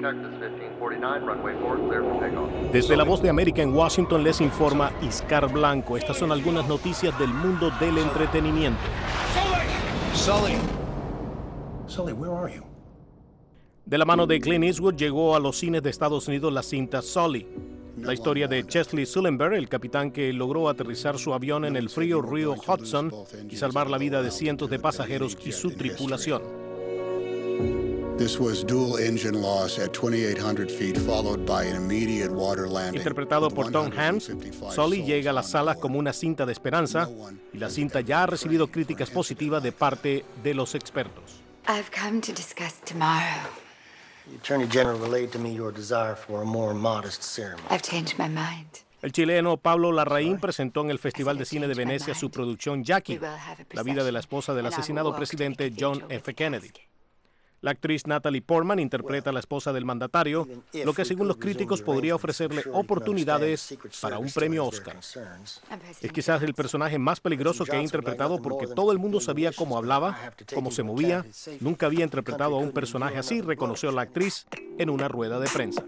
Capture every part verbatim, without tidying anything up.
Desde La Voz de América en Washington les informa Iscar Blanco. Estas son algunas noticias del mundo del entretenimiento. Sully. Sully, where are you? De la mano de Clint Eastwood llegó a los cines de Estados Unidos la cinta Sully. La historia de Chesley Sullenberg, el capitán que logró aterrizar su avión en el frío río Hudson y salvar la vida de cientos de pasajeros y su tripulación. This was dual engine loss at twenty-eight hundred feet, followed by an immediate water landing. Interpretado por Tom Hanks, Sully llega a las salas como una cinta de esperanza y la cinta ya ha recibido críticas positivas de parte de los expertos. I've come to discuss tomorrow. The Attorney General relayed to me your desire for a more modest ceremony. I've changed my mind. El chileno Pablo Larraín presentó en el Festival de Cine de Venecia su producción Jackie, la vida de la esposa del asesinado presidente John F. Kennedy. La actriz Natalie Portman interpreta a la esposa del mandatario, lo que según los críticos podría ofrecerle oportunidades para un premio Oscar. Es quizás el personaje más peligroso que ha interpretado porque todo el mundo sabía cómo hablaba, cómo se movía. Nunca había interpretado a un personaje así, reconoció la actriz en una rueda de prensa.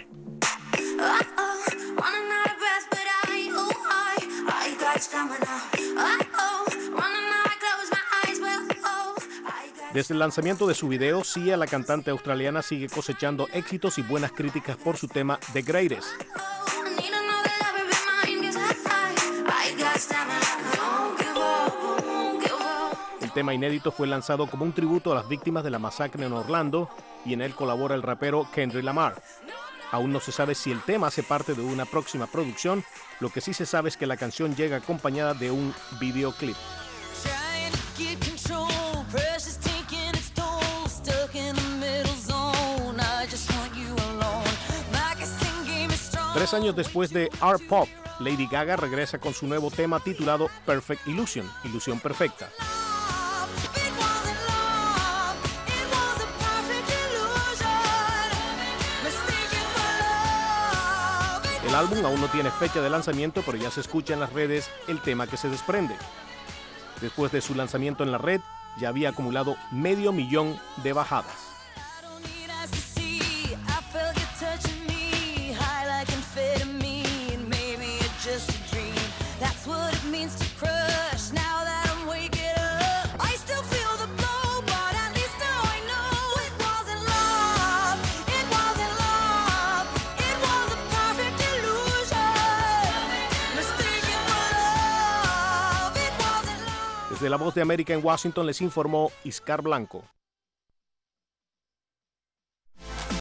Desde el lanzamiento de su video, Sia, la cantante australiana, sigue cosechando éxitos y buenas críticas por su tema The Greatest. El tema inédito fue lanzado como un tributo a las víctimas de la masacre en Orlando y en él colabora el rapero Kendrick Lamar. Aún no se sabe si el tema hace parte de una próxima producción, lo que sí se sabe es que la canción llega acompañada de un videoclip. Tres años después de Art Pop, Lady Gaga regresa con su nuevo tema titulado Perfect Illusion, Ilusión Perfecta. El álbum aún no tiene fecha de lanzamiento, pero ya se escucha en las redes el tema que se desprende. Después de su lanzamiento en la red, ya había acumulado medio millón de bajadas. Desde La Voz de América en Washington les informó Iscar Blanco.